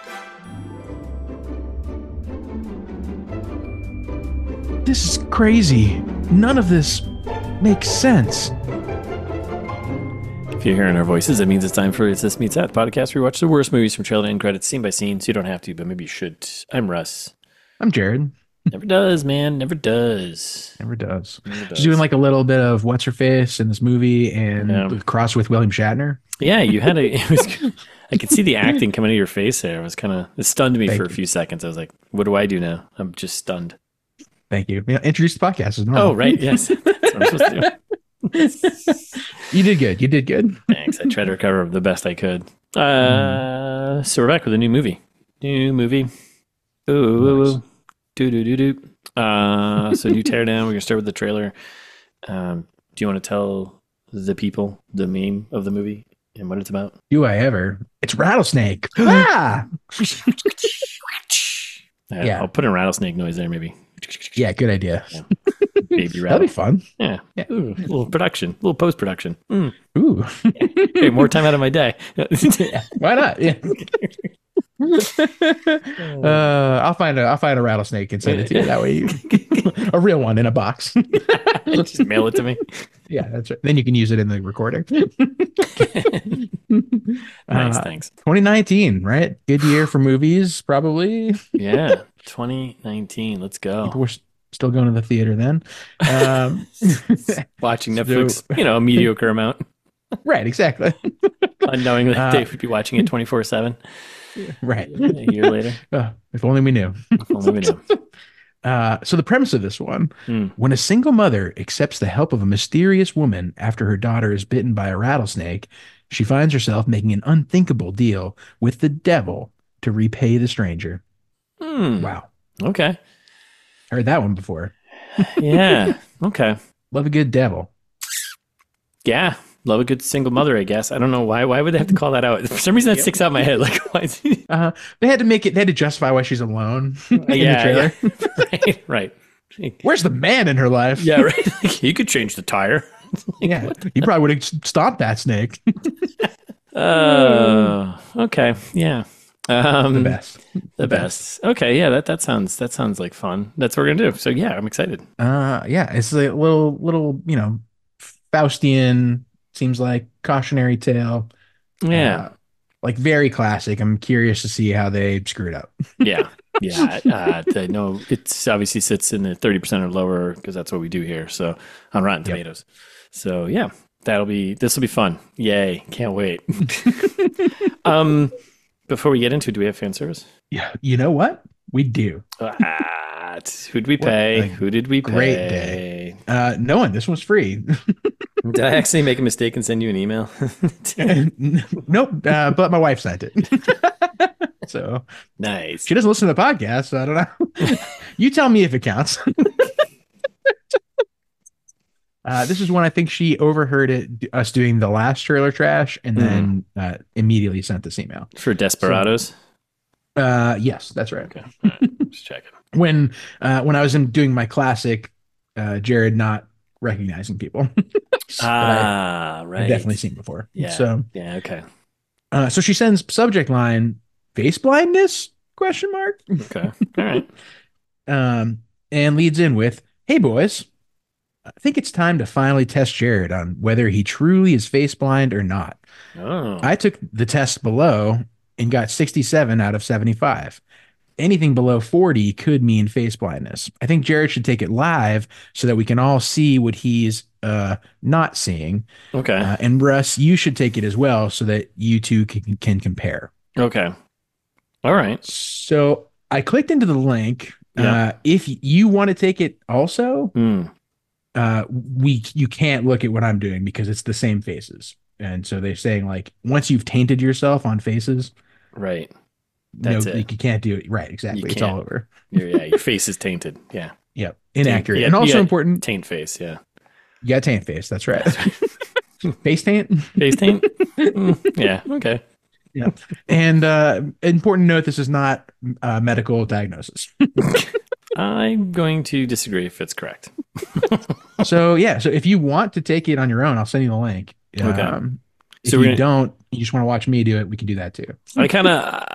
This is crazy. None of this makes sense. If you're hearing our voices, it means it's time for It's This Meets That, podcast where we watch the worst movies from trailer and credits, scene by scene, so you don't have to, but maybe you should. I'm Russ. I'm Jared. Never does, man. Never does. Never does. Never does. She's doing like a little bit of what's her face in this movie and cross with William Shatner. Yeah, you had I could see the acting coming out of your face there. It stunned me for a few seconds. I was like, what do I do now? I'm just stunned. Thank you. Yeah, introduce the podcast as normal. Oh, right. Yes. That's what I'm supposed to do. You did good. You did good. Thanks. I tried to recover the best I could. So we're back with a new movie. Ooh. Do. So new teardown. We're going to start with the trailer. Do you want to tell the people the name of the movie and what it's about? Do I ever? It's Rattlesnake. Ah! Yeah. I'll put in rattlesnake noise there, maybe. Yeah, good idea. Yeah. Baby rattle. That'd be fun. Yeah. Ooh, a little production, a little post-production. Ooh. Hey, more time out of my day. Why not? Yeah. I'll find a rattlesnake and send it to you. That way, a real one in a box. Just mail it to me. Yeah, that's right. Then you can use it in the recording. Nice, thanks. 2019, right? Good year for movies, probably. Yeah, 2019. Let's go. We're still going to the theater then. Watching Netflix, a mediocre amount. Right, exactly. Unknowing that they would be watching it 24/7. Right. A year later. If only we knew. If only we knew. So the premise of this one, when a single mother accepts the help of a mysterious woman after her daughter is bitten by a rattlesnake, she finds herself making an unthinkable deal with the devil to repay the stranger. Wow. Okay. Heard that one before. Yeah. Okay. Love a good devil. Yeah. Love a good single mother, I guess. I don't know why. Why would they have to call that out? For some reason, that sticks out in my head. Like, why? They had to make it. They had to justify why she's alone in the trailer. Right. Where's the man in her life? Yeah, right. He could change the tire. Yeah, you probably would have stopped that snake. Okay. Yeah. The best. Okay. Yeah. That sounds like fun. That's what we're gonna do. So yeah, I'm excited. Yeah, it's a little Faustian. Seems like cautionary tale. Yeah. Like very classic. I'm curious to see how they screw it up. Yeah. No, it's obviously sits in the 30% or lower because that's what we do here. So on Rotten Tomatoes. So yeah, this will be fun. Yay. Can't wait. Before we get into it, do we have fan service? Yeah. You know what? We do. Who'd we pay? Who did we pay? Great day. No one. This one's free. Did I actually make a mistake and send you an email? Nope. But my wife sent it. So nice. She doesn't listen to the podcast, so I don't know. You tell me if it counts. This is when I think she overheard us doing the last trailer trash and then immediately sent this email. For Desperados? So, yes, that's right. Okay. All right. Just checking. When I was doing my classic, Jared not recognizing people. Right. I've definitely seen before. Yeah. So yeah. Okay. So she sends subject line face blindness ? Okay. All right. And leads in with, "Hey boys, I think it's time to finally test Jared on whether he truly is face blind or not. Oh. I took the test below and got 67 out of 75. Anything below 40 could mean face blindness. I think Jared should take it live so that we can all see what he's not seeing. Okay. And Russ, you should take it as well so that you two can compare." Okay. All right. So I clicked into the link. Yeah. If you want to take it also, you can't look at what I'm doing because it's the same faces. And so they're saying like once you've tainted yourself on faces, right. That's it. You can't do it. Right. Exactly. It's all over. Your face is tainted. Yeah. Yep. Inaccurate. And also important. Taint face. Yeah. Yeah. Taint face. That's right. Face taint. Face taint. Yeah. Okay. Yeah. And important note, this is not medical diagnosis. I'm going to disagree if it's correct. So if you want to take it on your own, I'll send you the link. Okay. If you don't, you just want to watch me do it, we can do that too. I kind of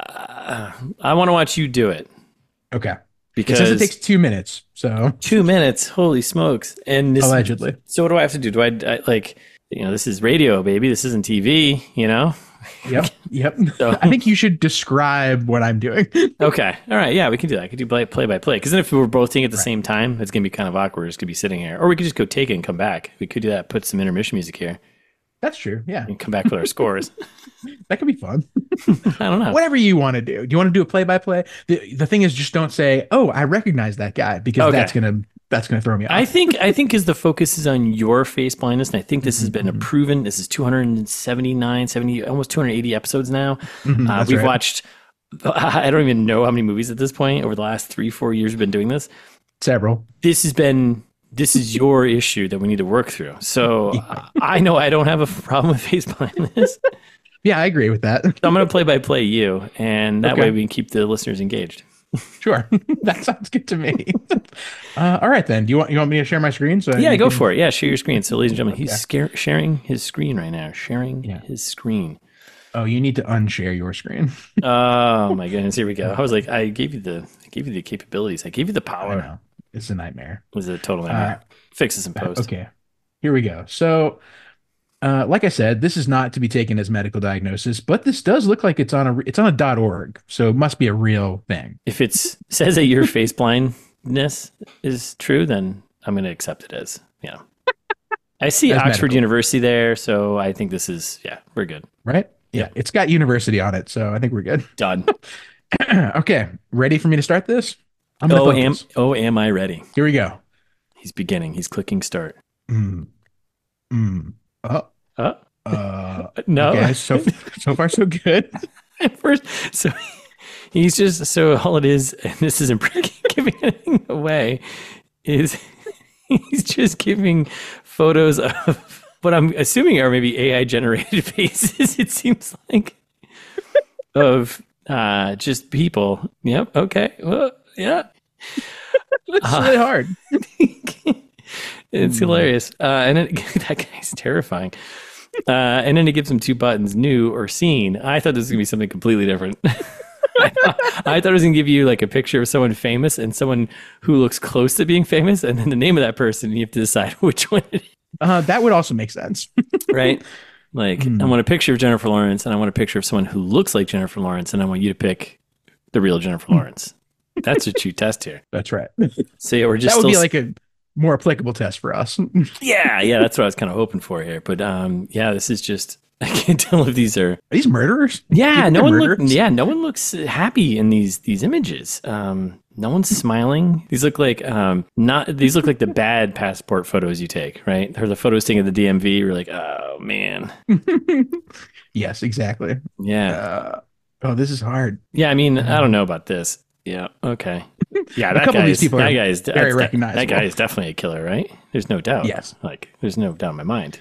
I want to watch you do it. Okay. Because it says it takes 2 minutes. So 2 minutes. Holy smokes. And this, allegedly. So what do I have to do? Do I like, this is radio, baby. This isn't TV, Yep. So. I think you should describe what I'm doing. Okay. All right. Yeah, we can do that. I could do play by play. Because then if we were both seeing it at the same time, it's going to be kind of awkward. It's going to be sitting here. Or we could just go take it and come back. We could do that. Put some intermission music here. That's true. Yeah. And come back with our scores. That could be fun. I don't know. Whatever you want to do. Do you want to do a play-by-play? The thing is, just don't say, "Oh, I recognize that guy," because that's gonna throw me off. I think because the focus is on your face blindness, and I think this has been proven. This is 279, 70, almost 280 episodes now. We've watched. I don't even know how many movies at this point over the last 3-4 years we've been doing this. Several. This is your issue that we need to work through. So I know I don't have a problem with face blindness. Yeah, I agree with that. So I'm going to play by play you, and that way we can keep the listeners engaged. Sure, that sounds good to me. All right, then. Do you want me to share my screen? So yeah, go for it. Yeah, share your screen. So, ladies and gentlemen, he's sharing his screen right now. His screen. Oh, you need to unshare your screen. Oh my goodness! Here we go. I was like, I gave you the capabilities. I gave you the power. I know. It's a nightmare. It was a total nightmare. Fix this in post. Okay, here we go. So, like I said, this is not to be taken as medical diagnosis, but this does look like it's on a .org, so it must be a real thing. If it says that your face blindness is true, then I'm going to accept it as I see Oxford medical. University there, so I think this is we're good, right? Yeah, it's got university on it, so I think we're good. Done. Okay, ready for me to start this? Am I ready? Here we go. He's beginning. He's clicking start. No. Okay, so far so good. First, so he's just all it is, and this isn't giving anything away. Is he's just giving photos of what I'm assuming are maybe AI generated faces. It seems like of just people. Yep. Okay. Well, yeah. It's really hard. It's hilarious. And then, that guy's terrifying. And then he gives him 2 buttons, new or seen. I thought this was going to be something completely different. I thought it was going to give you like a picture of someone famous and someone who looks close to being famous, and then the name of that person, and you have to decide which one it is. That would also make sense. Right? Like, I want a picture of Jennifer Lawrence, and I want a picture of someone who looks like Jennifer Lawrence, and I want you to pick the real Jennifer Lawrence. That's what you test here. That's right. So yeah, we're just that would be like a more applicable test for us. yeah, that's what I was kind of hoping for here. But this is just, I can't tell if these are murderers. Yeah, no one looks happy in these images. No one's smiling. These look like the bad passport photos you take, right? Or the photos taken at the DMV. You're like, oh man. Yes, exactly. Yeah. This is hard. Yeah, I mean, I don't know about this. Yeah. Okay. Yeah, that guy is very recognizable. That guy is definitely a killer, right? There's no doubt. Yes. Like, there's no doubt in my mind.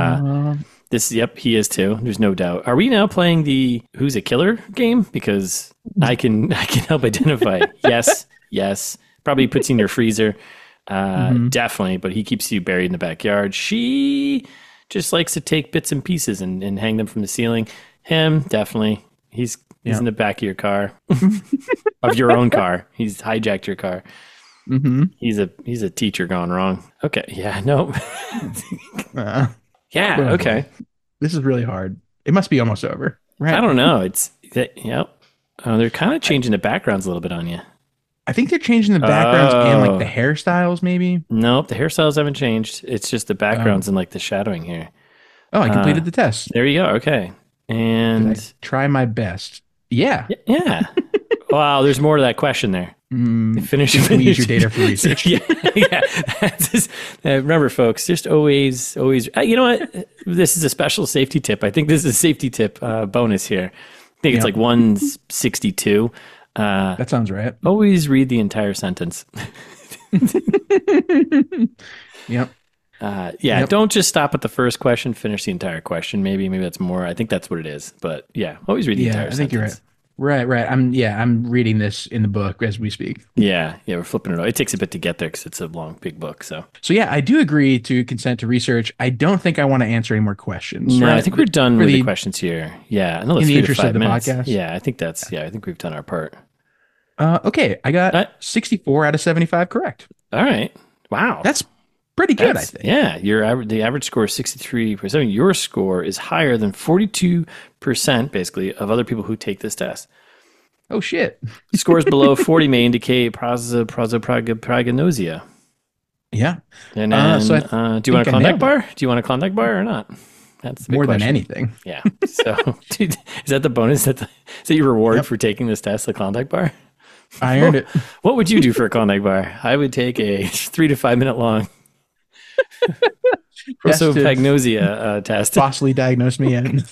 He is too. There's no doubt. Are we now playing the Who's a Killer game? Because I can help identify. Yes. Probably puts you in your freezer. Definitely, but he keeps you buried in the backyard. She just likes to take bits and pieces and hang them from the ceiling. Him, definitely. He's in the back of your car. Of your own car. He's hijacked your car. Mm-hmm. He's a teacher gone wrong. Okay. Yeah. No. Yeah. Okay. This is really hard. It must be almost over, right? I don't know. They're kind of changing the backgrounds a little bit on you. I think they're changing the backgrounds and like the hairstyles, maybe. Nope, the hairstyles haven't changed. It's just the backgrounds and like the shadowing here. Oh, I completed the test. There you go. Okay, and did I try my best. Yeah. Yeah. Wow. There's more to that question there. Finish your data for research. Yeah. That's just, remember, folks, just always. You know what? This is a special safety tip. I think this is a safety tip bonus here. I think it's like 162. That sounds right. Always read the entire sentence. Yep. Don't just stop at the first question. Finish the entire question. Maybe that's more. I think that's what it is. But yeah, always read the entire sentence. I think you're right. Right, right. I'm reading this in the book as we speak. Yeah, we're flipping it over. It takes a bit to get there because it's a long, big book. So So yeah, I do agree to consent to research. I don't think I want to answer any more questions. no, Right? I think we're done with the questions here. Yeah, another in the 3 to interest of 5 the minutes. podcast? Yeah, I think that's. Yeah, I think we've done our part. Okay, I got 64 out of 75 correct. All right. Wow. That's pretty good, I think. Yeah, the average score is 63%. Your score is higher than 42% basically of other people who take this test. Oh shit. Scores below 40 may indicate prosopagnosia. Yeah. And then, so do you want a Klondike bar? Do you want a Klondike bar or not? That's the big more question. than anything. Yeah. So, dude, is that the bonus? Is that your reward for taking this test, the Klondike bar? I earned it. What would you do for a Klondike bar? I would take a 3 to 5 minute long prosopagnosia test. Falsely diagnosed me in.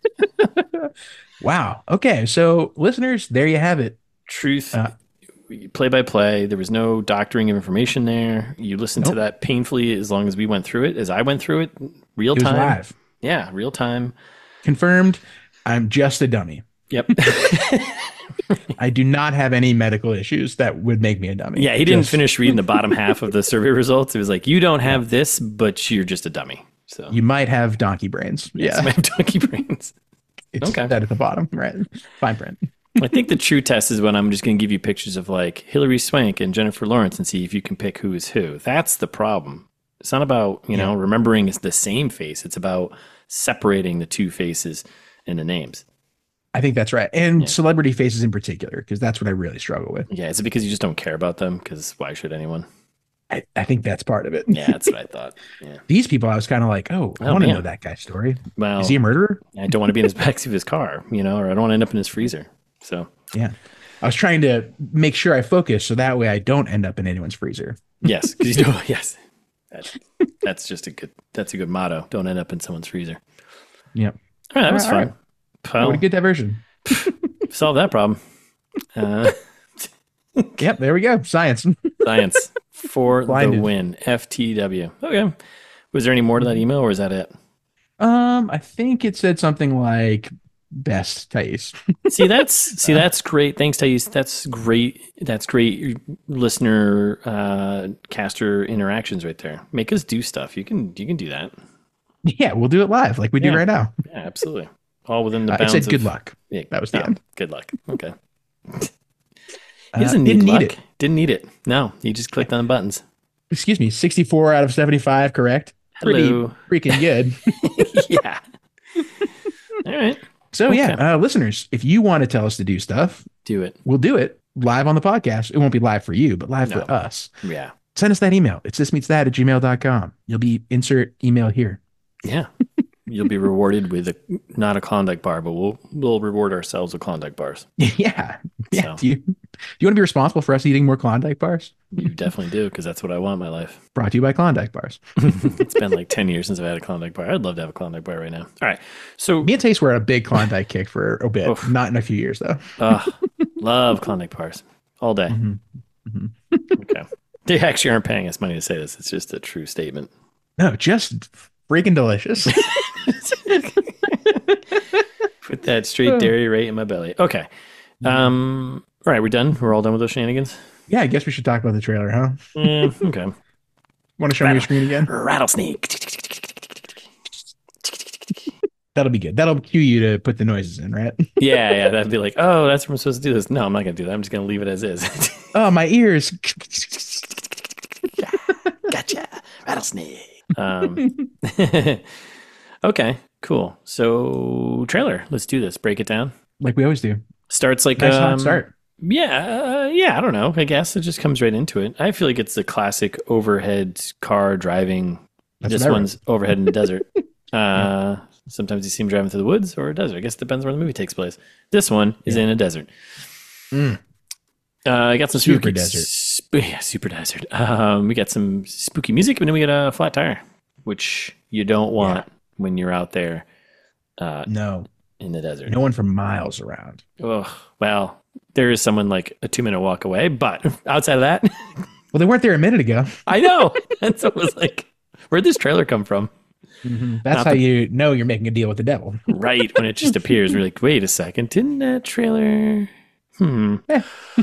Wow. Okay. So, listeners, there you have it. Truth, play by play. There was no doctoring of information there. You listened to that painfully as long as we went through it, as I went through it, real time. Live. Yeah, real time. Confirmed. I'm just a dummy. Yep. I do not have any medical issues that would make me a dummy. Yeah, he didn't finish reading the bottom half of the survey results. It was like, you don't have this, but you're just a dummy. So you might have donkey brains. Yes, you might have donkey brains. It's that at the bottom, right? Fine print. I think the true test is when I'm just going to give you pictures of like Hilary Swank and Jennifer Lawrence and see if you can pick who is who. That's the problem. It's not about, remembering it's the same face. It's about separating the two faces in the names. I think that's right. And celebrity faces in particular, because that's what I really struggle with. Yeah. Is it because you just don't care about them? Because why should anyone? I think that's part of it. Yeah, that's what I thought. Yeah. These people, I was kind of like, I want to know that guy's story. Well, is he a murderer? I don't want to be in his backseat of his car, or I don't want to end up in his freezer. So yeah, I was trying to make sure I focus so that way I don't end up in anyone's freezer. Yes, because yes, that's just a good motto. Don't end up in someone's freezer. Yep. All right, that was fun. Well, what a good diversion. Solve that problem. Yep, there we go. Science for the win. FTW. Okay. Was there any more to that email, or is that it? I think it said something like best, Thais. that's great. Thanks, Thais. That's great. That's great listener caster interactions right there. Make us do stuff. You can do that. Yeah, we'll do it live like we do right now. Yeah, absolutely. All within the bounds. It said good luck. Yeah, that was the end. Good luck. Okay. He doesn't need luck. Need it. Didn't need it. No, he just clicked on the buttons. Excuse me, 64 out of 75, correct? Hello. Pretty freaking good. Yeah. All right. So listeners, if you want to tell us to do stuff, do it. We'll do it live on the podcast. It won't be live for you, but live for us. Yeah. Send us that email. It's thismeetsthat@gmail.com. You'll be insert email here. Yeah. You'll be rewarded with not a Klondike bar, but we'll reward ourselves with Klondike bars. Yeah. So. Do you want to be responsible for us eating more Klondike bars? You definitely do, because that's what I want in my life. Brought to you by Klondike bars. It's been like 10 years since I've had a Klondike bar. I'd love to have a Klondike bar right now. All right. So me and Taste were on a big Klondike kick for a bit. Oof. Not in a few years, though. Love Klondike bars all day. Okay. They actually aren't paying us money to say this. It's just a true statement. No, just freaking delicious. Put that straight dairy right in my belly. Okay. All right, we're done. We're all done with those shenanigans. Yeah, I guess we should talk about the trailer, huh? Okay. Want to show me your screen again? Rattlesnake. That'll be good. That'll cue you to put the noises in, right? Yeah. That'd be like, oh, that's where I'm supposed to do this. No, I'm not going to do that. I'm just going to leave it as is. Oh, my ears. Gotcha. Rattlesnake. Okay, cool. So trailer, let's do this. Break it down. Like we always do. Starts like nice hot start. Yeah, I don't know. I guess it just comes right into it. I feel like it's the classic overhead car driving. This one's overhead in the desert. Sometimes you see him driving through the woods or a desert. I guess it depends where the movie takes place. This one is in a desert. I got some super desert. Super desert. We got some spooky music, and then we get a flat tire, which you don't want when you're out there. No. In the desert. No one for miles around. Oh, well, there is someone like a 2-minute walk away, but outside of that. Well, they weren't there a minute ago. I know. And so it was like, where'd this trailer come from? That's Not how the you know you're making a deal with the devil. right when it just appears. We're like, wait a second, didn't that trailer? Yeah.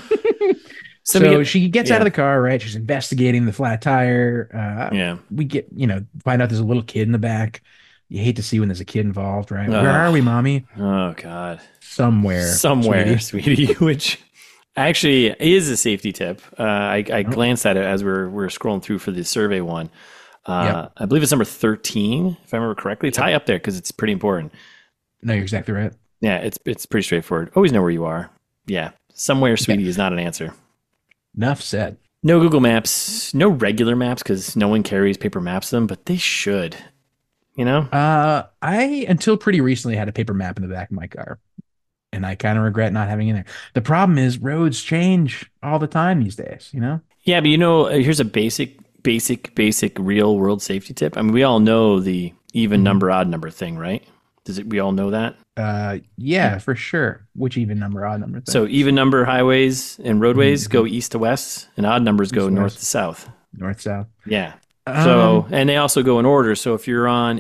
So we So get, she gets out yeah, of the car, right? She's investigating the flat tire. yeah. We get, find out there's a little kid in the back. You hate to see when there's a kid involved, right? Where are we, Oh, mommy? oh God. Somewhere, Somewhere, sweetie. sweetie, which actually is a safety tip. I Oh, glanced at it as we're scrolling through for the survey one. yep. I believe it's number 13, if I remember correctly. It's high up there because it's pretty important. No, you're exactly right. Yeah, it's pretty straightforward. Always know where you are. Yeah, somewhere, Okay. sweetie, is not an answer. Enough said. No Google Maps, no regular maps because no one carries paper maps them, but they should. You know? I until pretty recently had a paper map in the back of my car, and I kind of regret not having it in there. The problem is roads change all the time these days, Yeah, but here's a basic real world safety tip. I mean, we all know the even number, odd number thing, right? We all know that? Yeah, for sure. Which even number, odd number thing? So even number highways and roadways go east to west, and odd numbers go East to north west. to south. North, south. Yeah. Um, And they also go in order. So if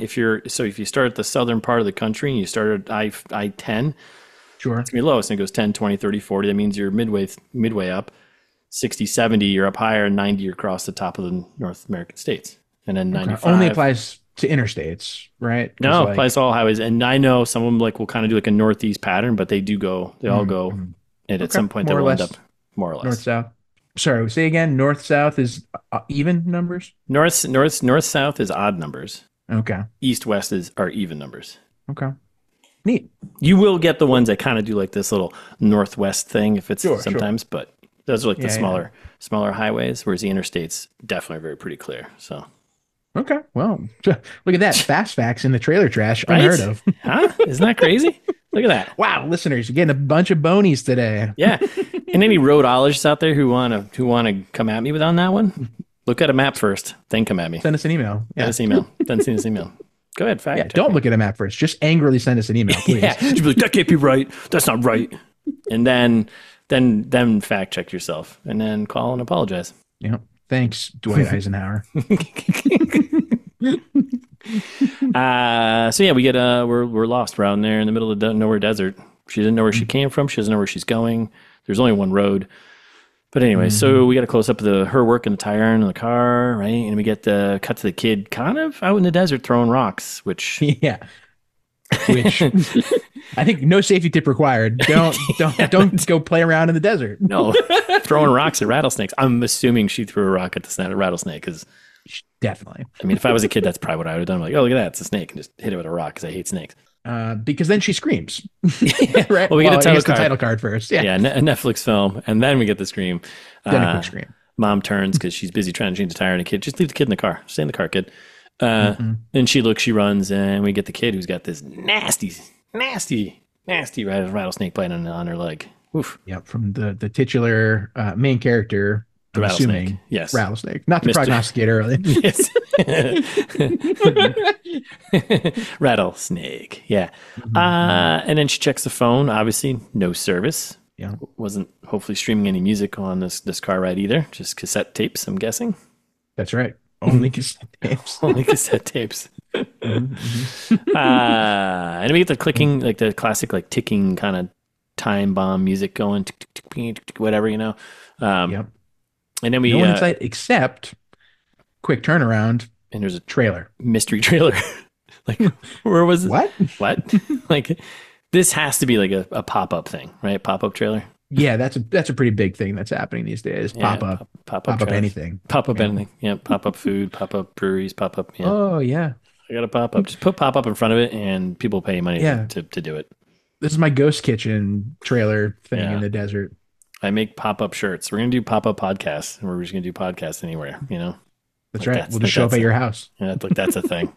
you start at the southern part of the country and you start at I-10, sure. it's going to be lowest and it goes 10, 20, 30, 40. That means you're midway up. 60, 70, you're up higher, and 90, you're across the top of the North American states. And then 95. Only applies to interstates, right? 'Cause, No, it applies to all highways. And I know some of them will kind of do like a northeast pattern, but they all go. And at Okay, some point more or they'll end less. up more or less. North, south. Sorry, say again. North, south is even numbers. North, south is odd numbers. Okay. East, west are even numbers. Okay. Neat. You will get the ones that kind of do like this little northwest thing if it's Sure. sometimes, but those are like the Yeah. smaller highways, whereas the interstates definitely are very pretty clear. So, Okay. Well, look at that. Fast facts in the trailer trash. right? Unheard of. Huh? Isn't that crazy? Look at that. Wow, listeners, you're getting a bunch of bonies today. Yeah. And any roadologists out there who wanna come at me with on that one, look at a map first, then come at me. Send us an email. Send us email. Then send us email. Go ahead, fact. Yeah, check don't me. look at a map first. Just angrily send us an email, please. Yeah. You'd be like, that can't be right. That's not right. And then fact check yourself and then call and apologize. Yeah. Thanks, Dwight Eisenhower. So yeah, we get we're lost. We're out in there in the middle of the nowhere desert. She doesn't know where she came from. She doesn't know where she's going. There's only one road. But anyway, so we get a close up of her work in the tire iron in the car, right? And we get the cut to the kid kind of out in the desert throwing rocks, which Yeah. Which I think no safety tip required. Don't go play around in the desert. no, throwing rocks at rattlesnakes. I'm assuming she threw a rock at the rattlesnake because Definitely. I mean, if I was a kid, that's probably what I would have done. Like, oh, look at that, it's a snake, and just hit it with a rock because I hate snakes. Because then she screams. Right? Well, we get a I title guess the card. title card first. Yeah. Yeah, a Netflix film, and then we get the scream. Then a quick scream. Mom turns because she's busy trying to change the tire on a kid. Just leave the kid in the car. Stay in the car, kid. And she looks, she runs, and we get the kid who's got this nasty rattlesnake bite on her leg. Oof. Yep. From the titular main character. The I'm rattlesnake. assuming. Yes. Rattlesnake. Not to Mr. prognosticate early. Yes. Rattlesnake. Yeah. And then she checks the phone. Obviously, no service. Yeah. Wasn't hopefully streaming any music on this car ride either. Just cassette tapes, I'm guessing. That's right. Only cassette tapes. Only cassette tapes. And we get the clicking, like the classic, like ticking kind of time bomb music going, tick, tick, tick, tick, tick, whatever, you know. Yep. And then we No one in sight except quick turnaround and there's a trailer. mystery trailer. Like, where was it? What? Like, this has to be like a pop-up thing, right? Pop-up trailer. Yeah, that's a pretty big thing that's happening these days. Yeah, Pop up trailers. anything. Pop-up anything. Yeah, pop-up food, pop-up breweries, pop-up. Yeah. Oh yeah. I got a pop-up. Just put pop-up in front of it and people pay money Yeah. to do it. This is my ghost kitchen trailer thing Yeah. in the desert. I make pop-up shirts. We're going to do pop-up podcasts. And we're just going to do podcasts anywhere, you know? That's Like right. We'll just show up at your house. Yeah, like that's a thing.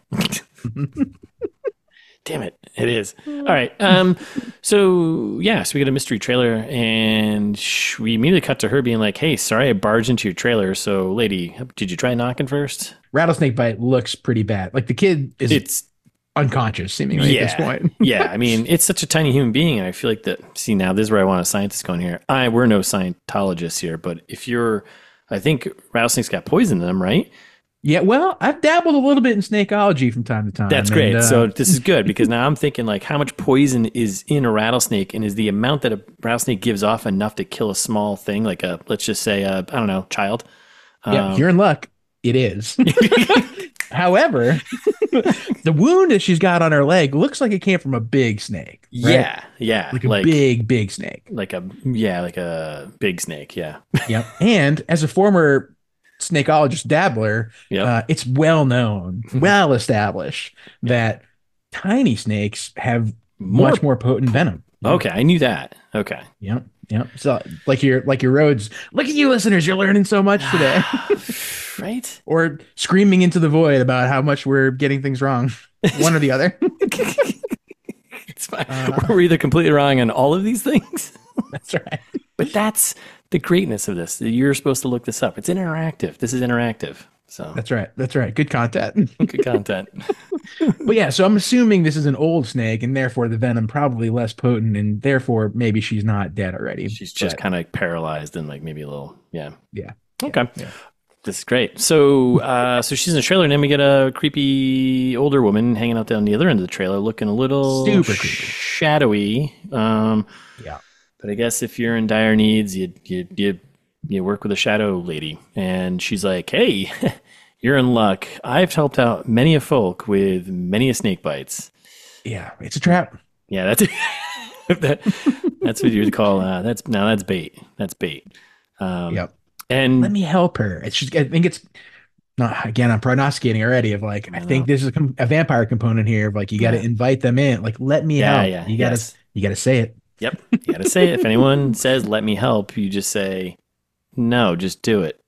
Damn it. It is. All right. So we get a mystery trailer and we immediately cut to her being like, hey, sorry, I barged into your trailer. So lady, did you try knocking first? Rattlesnake bite looks pretty bad. Like the kid is It's unconscious seemingly at this point. yeah. I mean, it's such a tiny human being. And I feel like see, now this is where I want a scientist going here. We're no Scientologists here, but I think rattlesnakes got poison in them, right? Yeah, well, I've dabbled a little bit in snakeology from time to time. That's great. So this is good because now I'm thinking like how much poison is in a rattlesnake, and is the amount that a rattlesnake gives off enough to kill a small thing like a, let's just say I don't know, child. Yeah, you're in luck. It is. However, the wound that she's got on her leg looks like it came from a big snake. Right? Yeah, like a big snake. Like a big snake. Yeah. Yep. And as a former snakeologist dabbler, Yep. it's well known, well established that tiny snakes have much more potent venom. Okay, I knew that. Okay. Yep. Yep. So like your roads. Look at you listeners, you're learning so much today. Right? Or screaming into the void about how much we're getting things wrong. One or the other. It's fine. We're either completely wrong on all of these things. That's right. But that's the greatness of this. You're supposed to look this up. It's interactive. This is interactive. So That's right. That's right. Good content. good content. But yeah, so I'm assuming this is an old snake, and therefore the venom probably less potent, and therefore maybe she's not dead already. She's just kind of like paralyzed and like maybe a little, yeah. Yeah. Okay. Yeah. This is great. So, so she's in the trailer, and then we get a creepy older woman hanging out down the other end of the trailer, looking a little Super creepy, shadowy. Yeah. But I guess if you're in dire needs, you work with a shadow lady, and she's like, "Hey, you're in luck. I've helped out many a folk with many a snake bites." Yeah. It's a trap. Yeah, that's what you would call that's bait. That's bait. Yep. And Let me help her. It's just, I think it's not, again, I'm prognosticating already of like, I think there's a vampire component here of like, you got to invite them in. Like, let me help. Yeah. You gotta say it. Yep. You got to say it. If anyone says, "Let me help," you just say, "No, just do it."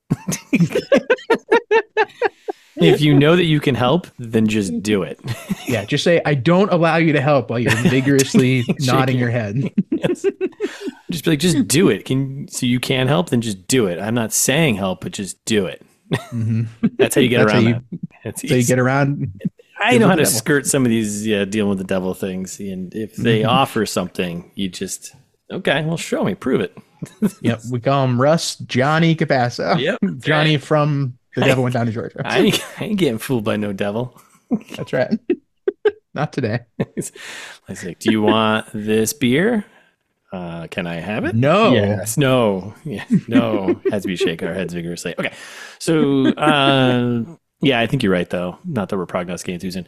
If you know that you can help, then just do it. Yeah. Just say, "I don't allow you to help," while you're vigorously nodding your head. Yes. Just be like, just do it. So you can help, then just do it. I'm not saying help, but just do it. Mm-hmm. That's how you get around that. That's so you get around. I know how to skirt some of these dealing with the devil things. And if they offer something, you just, okay, well, show me, prove it. Yep. We call him Russ Johnny Capasso. Yep. Johnny from The Devil Went Down to Georgia. I ain't getting fooled by no devil. That's right. Not today. I was like, "Do you want this beer? Can I have it?" No. Yes. No. Yeah. No. Has to be shaking our heads vigorously. Okay. So, yeah, I think you're right, though. Not that we're prognosticating too soon.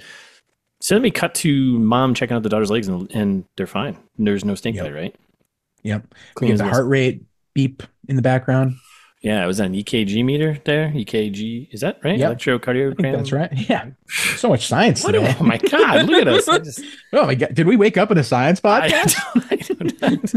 So then we cut to mom checking out the daughter's legs, and they're fine. There's no snake bite, right? Yep. Clean as The this. heart rate beep in the background. Yeah, it was an EKG meter there. EKG, is that right? Yep. Electrocardiogram. That's right. Yeah. So much science today. Oh my God! Look at us. Oh my God. Did we wake up in a science podcast? I don't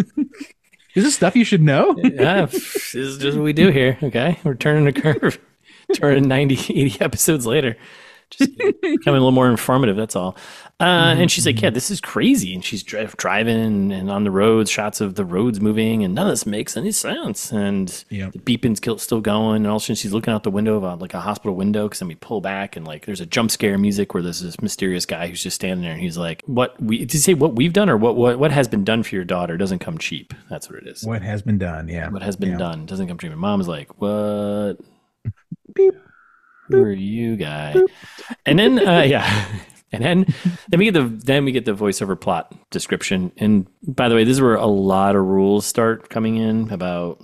Is this stuff you should know? Yeah, this is just what we do here. Okay, we're turning the curve. Turning 90, 80 episodes later. Just becoming a little more informative, that's all. And she's like, "Yeah, this is crazy." And she's driving and on the roads, shots of the roads moving, and none of this makes any sense. And the beeping's still going. And all of a sudden, she's looking out the window of like a hospital window, because then we pull back, and like there's a jump scare music where there's this mysterious guy who's just standing there, and he's like, did you say what we've done, or what has been done for your daughter doesn't come cheap? That's what it is. What has been done? Yeah. What has been done doesn't come cheap. And mom's like, "What? Beep. Who are you, guy?" And then and then we get the voiceover plot description. And by the way, this is where a lot of rules start coming in about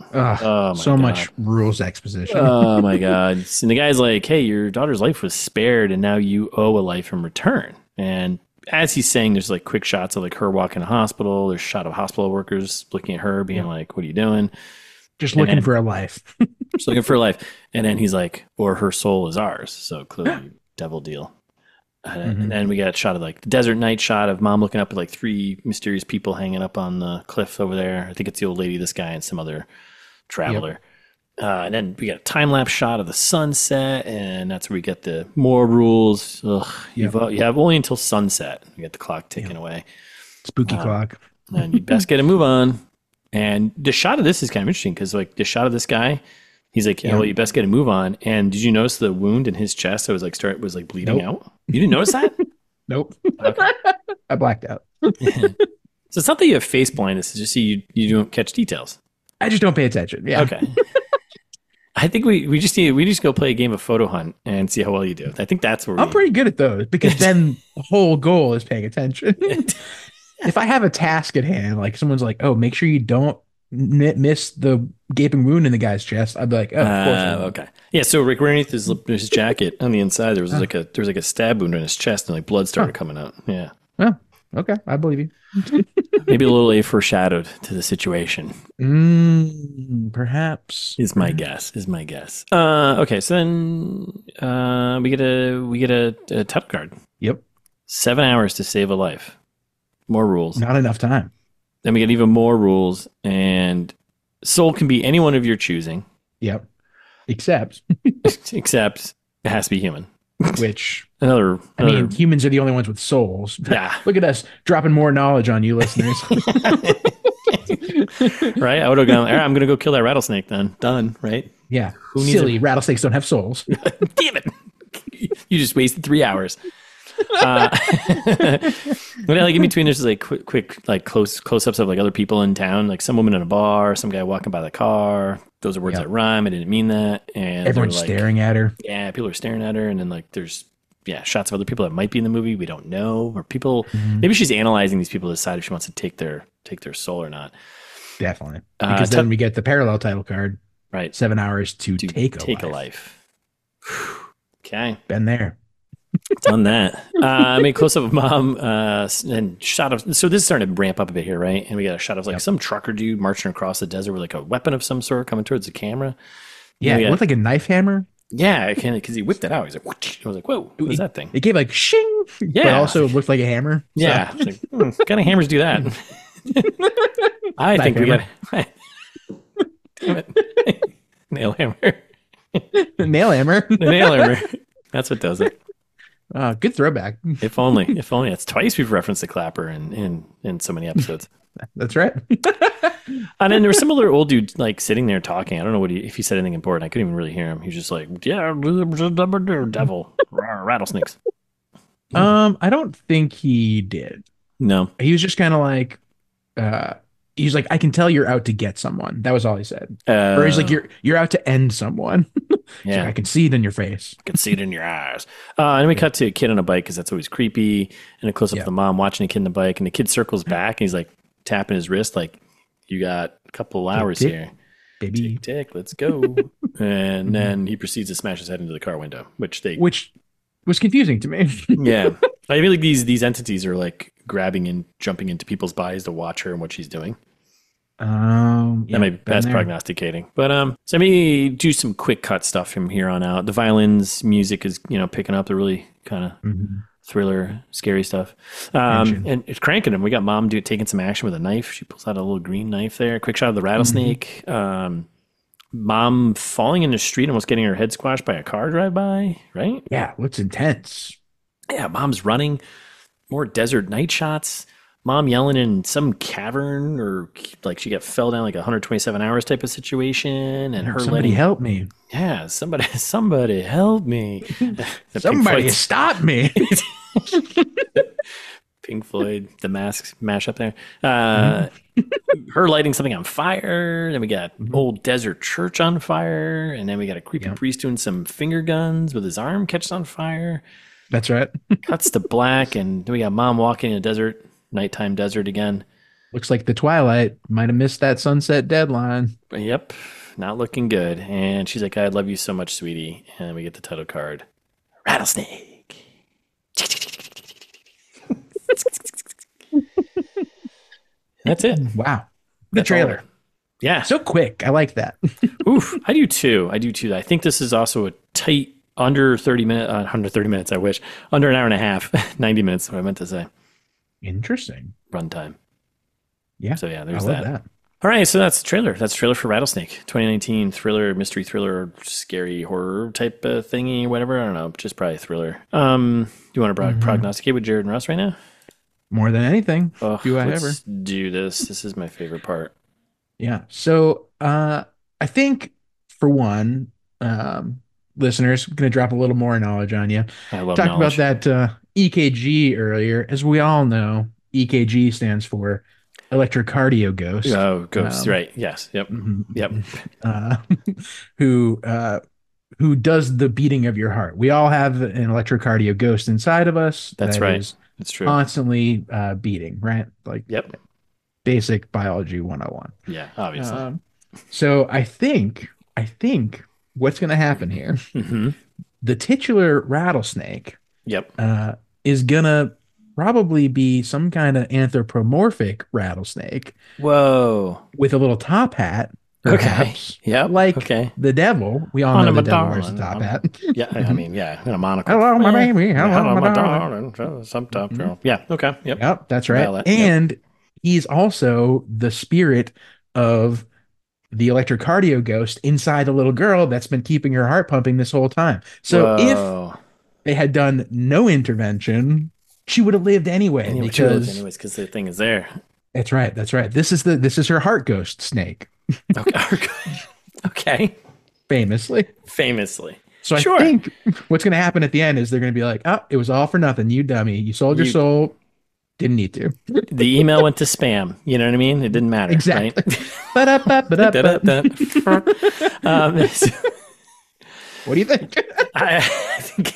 so much rules exposition. Oh my God. And the guy's like, "Hey, your daughter's life was spared, and now you owe a life in return." And as he's saying, there's like quick shots of like her walking to hospital. There's a shot of hospital workers looking at her, being like, "What are you doing?" Just looking for a life. Just looking for a life. And then he's like, "Or her soul is ours." So clearly devil deal. And then we got a shot of like the desert night shot of mom looking up at like three mysterious people hanging up on the cliff over there. I think it's the old lady, this guy, and some other traveler. And then we got a time lapse shot of the sunset, and that's where we get the more rules. You have only until sunset. We get the clock ticking away. Spooky clock. And you best get a move on. And the shot of this is kind of interesting, because like the shot of this guy, he's like, "Well, you best get a move on." And did you notice the wound in his chest that was like bleeding out? You didn't notice that? Nope. Okay. I blacked out. So it's not that you have face blindness; it's just you don't catch details. I just don't pay attention. Yeah. Okay. I think we just go play a game of photo hunt and see how well you do. I think that's where I'm pretty good at those because then the whole goal is paying attention. If I have a task at hand, like someone's like, "Oh, make sure you don't miss the gaping wound in the guy's chest," I'd be like, "Oh, of course I won't." Okay. Yeah, so Rick underneath his jacket on the inside there was like a stab wound in his chest and like blood started coming out. Yeah. Oh, okay, I believe you. Maybe a little a foreshadowed to the situation. Perhaps Is my guess. Okay, so then we get a title card. Yep. 7 hours to save a life. More rules. Not enough time. Then we get even more rules, and soul can be anyone of your choosing. Yep. Except Except it has to be human. which Another I mean, humans are the only ones with souls. Yeah. Look at us dropping more knowledge on you listeners. right? I would have gone, all right, I'm going to go kill that rattlesnake then. Done, right? Yeah. Who needs Silly. Rattlesnakes don't have souls. Damn it. You just wasted 3 hours. But like in between, there's just like quick like close-ups of like other people in town, like some woman in a bar, some guy walking by the car. Those are words that rhyme. I didn't mean that. And everyone's like, staring at her. Yeah, people are staring at her, and then like there's shots of other people that might be in the movie we don't know, or people. Maybe she's analyzing these people to decide if she wants to take their soul or not. Definitely, because then we get the parallel title card. Right, 7 hours to take a life. Okay, been there. Done that. I made close up of mom and shot of. So this is starting to ramp up a bit here, right? And we got a shot of like some trucker dude marching across the desert with like a weapon of some sort coming towards the camera. Yeah, it looked like a knife hammer. Yeah, because he whipped it out. He's like, what? I was like, whoa, what is that thing? It gave like shing. Yeah, but also it looked like a hammer. Yeah, like, what kind of hammers do that? I think we got. Damn it, nail hammer. Nail hammer. Nail hammer. That's what does it. Good throwback. If only. It's twice we've referenced the clapper in so many episodes. That's right. And then there was some other old dude like sitting there talking. I don't know if he said anything important. I couldn't even really hear him. He was just like, yeah, devil, rattlesnakes. I don't think he did. No. He was just kind of like, he's like, I can tell you're out to get someone. That was all he said. Or he's like, you're out to end someone. Yeah, like, I can see it in your face. I can see it in your eyes. And we cut to a kid on a bike because that's always creepy. And a close up of the mom watching a kid on the bike, and the kid circles back and he's like tapping his wrist, like, you got a couple hours here, baby. Tick, let's go. And then he proceeds to smash his head into the car window, which was confusing to me. Yeah, I feel like these entities are like grabbing and jumping into people's bodies to watch her and what she's doing. That's prognosticating. But so let me do some quick cut stuff from here on out. The violins music is picking up the really kind of thriller, scary stuff. And it's cranking them. We got mom taking some action with a knife. She pulls out a little green knife there. Quick shot of the rattlesnake. Mom falling in the street, almost getting her head squashed by a car drive by. Right? Yeah, looks intense. Yeah, mom's running. More desert night shots. Mom yelling in some cavern, or like she fell down like 127 hours type of situation, and her somebody help me. Yeah, somebody help me. Somebody stop me. Pink Floyd, The Mask mash up there. Her lighting something on fire. Then we got old desert church on fire, and then we got a creepy priest doing some finger guns with his arm catches on fire. That's right. Cuts to black, and then we got mom walking in a desert. Nighttime desert again. Looks like the twilight might have missed that sunset deadline. Yep, not looking good. And she's like, I love you so much, sweetie. And we get the title card. Rattlesnake. That's it. Wow. The trailer. Yeah. So quick. I like that. Oof. I do too. I think this is also a tight under 30 minutes. I wish. Under an hour and a half. 90 minutes, what I meant to say. Interesting. Runtime. Yeah. So yeah, there's I love that. All right, so that's the trailer. That's the trailer for Rattlesnake, 2019 thriller, mystery thriller, scary horror type of thingy, whatever. I don't know, just probably thriller. Do you want to prognosticate with Jared and Russ right now? More than anything. Do I ever? Do this. This is my favorite part. Yeah. So I think for one, listeners, I'm going to drop a little more knowledge on you. I love knowledge. About that EKG earlier. As we all know, EKG stands for electrocardio ghost. Oh, ghosts, right? Yes. Yep. Mhm. Yep. uh, who who does the beating of your heart. We all have an electrocardio ghost inside of us That's that right. is That's true. constantly beating, right? Like Yep. basic biology 101. Yeah. Obviously. Um, so I think what's going to happen here, Mm-hmm. the titular rattlesnake Yep. uh, is going to probably be some kind of anthropomorphic rattlesnake Whoa. with a little top hat, Okay. perhaps, Yep. like Okay. the devil. We all know Honey, the my devil wears a darling. top hat. Yeah. I mean, yeah. In a monocle. Hello, my baby. Hello, Hello, my my darling. darling. Some top Mhm. girl. Yeah. Okay. Yep. Yep, that's right. Valid. Yep. And he's also the spirit of the electrocardio ghost inside the little girl that's been keeping her heart pumping this whole time. So if Whoa. they had done no intervention, she would have lived anyway Anyway, she lived because anyways because the thing is there. that's right. That's right. This is her heart ghost snake, Okay. Okay. famously. Famously. So I Sure. think what's going to happen at the end is they're going to be like, "Oh, it was all for nothing, you dummy. You sold your You soul. Didn't need to." the email went to spam. You know what I mean? It didn't matter, Exactly. right? Ba-da-ba-ba-da-ba. So What do you think? I think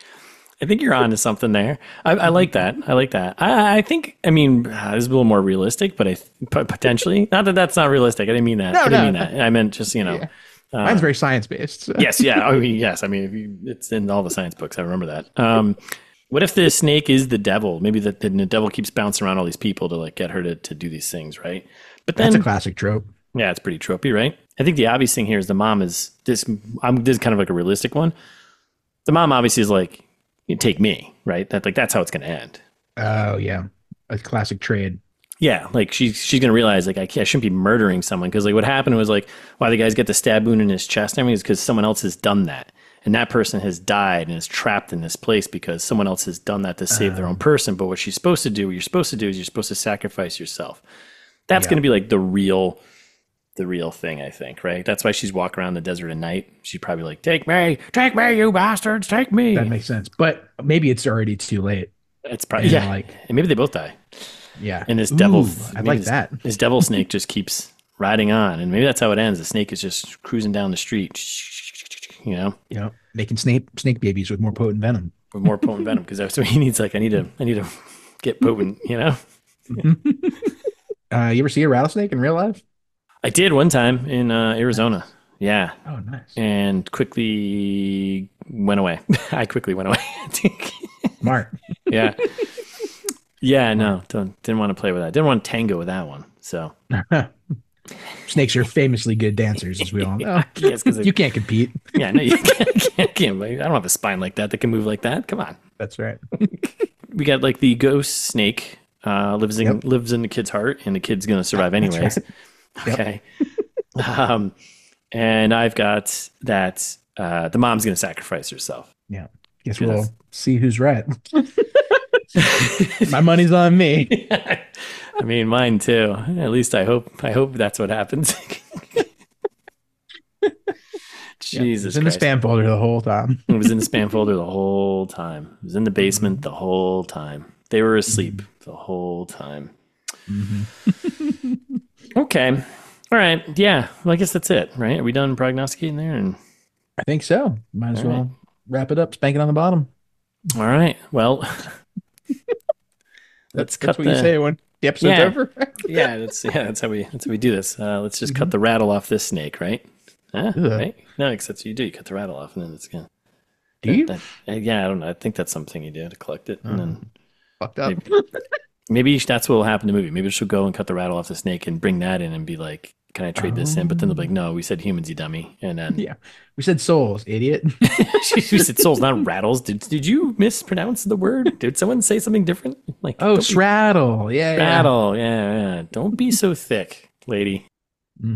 I think you're on to something there. I like that. I like that. I think. I mean, this is a little more realistic, but potentially not that that's not realistic. I didn't mean that. No, I didn't no, mean no. that. I meant just Yeah. Mine's very science based. So. Yes, yeah. I mean, yes. I mean, if it's in all the science books. I remember that. What if the snake is the devil? Maybe the devil keeps bouncing around all these people to like get her to do these things, right? But then, That's a classic trope. yeah, it's pretty tropey, right? I think the obvious thing here is the mom is this. This is kind of like a realistic one. The mom obviously is like, you take me, right? That's how it's going to end. Oh yeah, a classic trade. Yeah, like she's gonna realize like I shouldn't be murdering someone because like what happened was like why the guy's got the stab wound in his chest. I mean, is because someone else has done that, and that person has died and is trapped in this place because someone else has done that to save their own person. But what she's supposed to do, what you're supposed to do, is you're supposed to sacrifice yourself. That's Yeah. gonna be like the real thing, I think, right? That's why she's walking around the desert at night. She's probably like, take me, you bastards, take me. That makes sense. But maybe it's already too late. It's probably And, yeah, like- and maybe they both die. Yeah. And this Ooh, devil, I maybe like this, that. This devil snake just keeps riding on, and maybe that's how it ends. The snake is just cruising down the street, you know, You know, making snake babies with more potent venom. with more potent venom because that's what he needs. Like, I need to get potent, you know. You ever see a rattlesnake in real life? I did one time in Arizona, yeah, Oh, nice. and quickly went away. I quickly went away. Smart. Yeah, yeah, no, didn't want to play with that. Didn't want to tango with that one. So Snakes are famously good dancers, as we all know. yes, because You can't compete. yeah, no, you can't. I don't have a spine like that can move like that. Come on. That's right. We got like the ghost snake lives in the kid's heart, and the kid's gonna survive anyways. right. Yep. Okay. And I've got that the mom's gonna sacrifice herself. Yeah. Guess Yeah, we'll that's- see who's right. My money's on me. I mean, mine too. At least I hope that's what happens. Jesus It's in the Christ. spam folder the whole time. It was in the spam folder the whole time. It was in the basement the whole time. They were asleep the whole time. Okay. All right. Yeah. Well, I guess that's it, right? Are we done prognosticating there? And I think so. Might as All well right. wrap it up, spank it on the bottom. all right. Well, let's cut That's what you say when the episode's Yeah. over. that's how we do this. Let's just cut the rattle off this snake, right? Huh? Ugh. Right? No, because that's what you do. You cut the rattle off, and then it's gonna. Do you? Yeah, I don't know. I think that's something you do to collect it, and then Fucked up. maybe that's what will happen in the movie. Maybe she'll go and cut the rattle off the snake and bring that in and be like, "Can I trade this in?" But then they'll be like, "No, we said humans, you dummy." And then Yeah. We said souls, idiot. she said souls, not rattles. Did you mispronounce the word? Did someone say something different? Like, Oh, don't be- sraddle. Yeah. rattle. Yeah. Don't be so thick, lady. Yeah.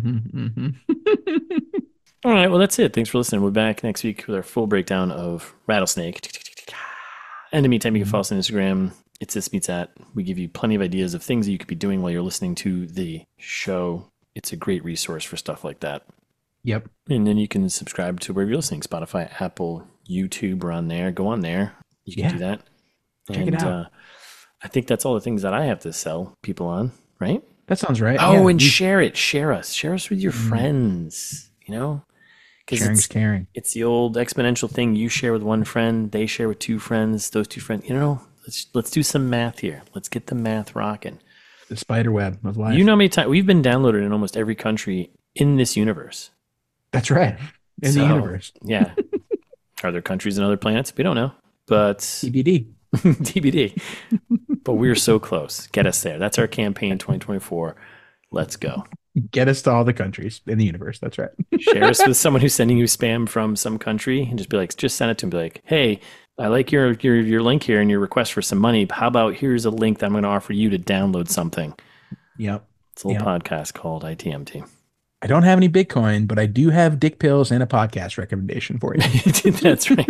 All right, well, that's it. Thanks for listening. We'll be back next week with our full breakdown of Rattlesnake. And in the meantime, you can follow us on Instagram. It's This Meets That. We give you plenty of ideas of things that you could be doing while you're listening to the show. It's a great resource for stuff like that. Yep. And then you can subscribe to wherever you're listening. Spotify, Apple, YouTube, we're on there. Go on there. You can Yeah. do that. Check it out. I think that's all the things that I have to sell people on, right? That sounds right. Oh, Yeah. and share it. Share us with your friends. You know, because Sharing's caring. It's the old exponential thing. You share with one friend, they share with two friends. Those two friends. You know, let's do some math here. Let's get the math rocking. The spider web of life. You know how many times we've been downloaded in almost every country in this universe. That's right. In the universe. Yeah. Are there countries and other planets? We don't know. But TBD. TBD. But we're so close. Get us there. That's our campaign 2024. Let's go. Get us to all the countries in the universe. That's right. Share us with someone who's sending you spam from some country and just be like, just send it to them. Be like, hey, I like your link here and your request for some money. How about here's a link that I'm going to offer you to download something. Yep. It's a little podcast called ITMT. I don't have any Bitcoin, but I do have dick pills and a podcast recommendation for you. That's right.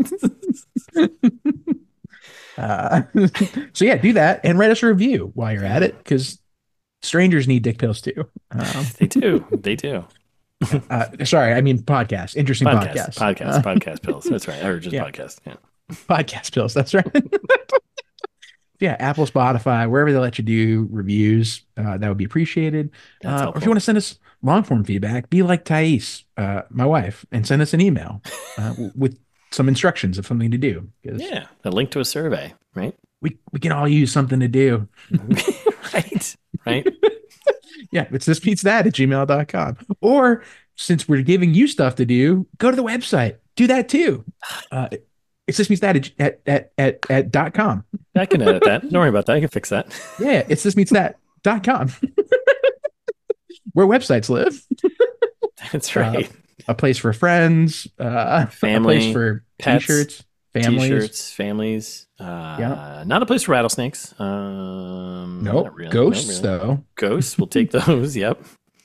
So yeah, do that and write us a review while you're at it, because strangers need dick pills too. They do. Sorry, I mean podcast. Interesting podcast. Podcast pills. That's right. Or just podcast. Yeah. Podcast pills. That's right. Yeah, Apple, Spotify, wherever they let you do reviews, that would be appreciated. Or if you want to send us long form feedback, be like Thais, my wife, and send us an email with some instructions of something to do. Yeah, a link to a survey, right? We can all use something to do. Right. Yeah, it's thisbeatsthat@gmail.com. Or since we're giving you stuff to do, go to the website. Do that too. It's thisbeatsthat@.com. I can edit that. Don't worry about that. I can fix that. Yeah, it's thisbeatsthat.com. Where websites live. That's right. A place for friends, family, a place for pets, t-shirts, families. Not a place for rattlesnakes. Nope. Really. Ghosts, though. Ghosts, we'll take those. Yep.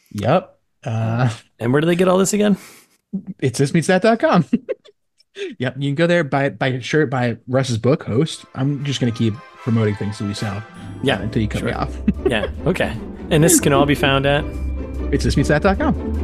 And where do they get all this again? It's thismeetsthat.com. Yep. You can go there, buy a shirt, buy Russ's book, Host. I'm just going to keep promoting things that we sell. Yeah. Until you cut me off. Yeah. Okay. And this can all be found at it's thismeetsthat.com.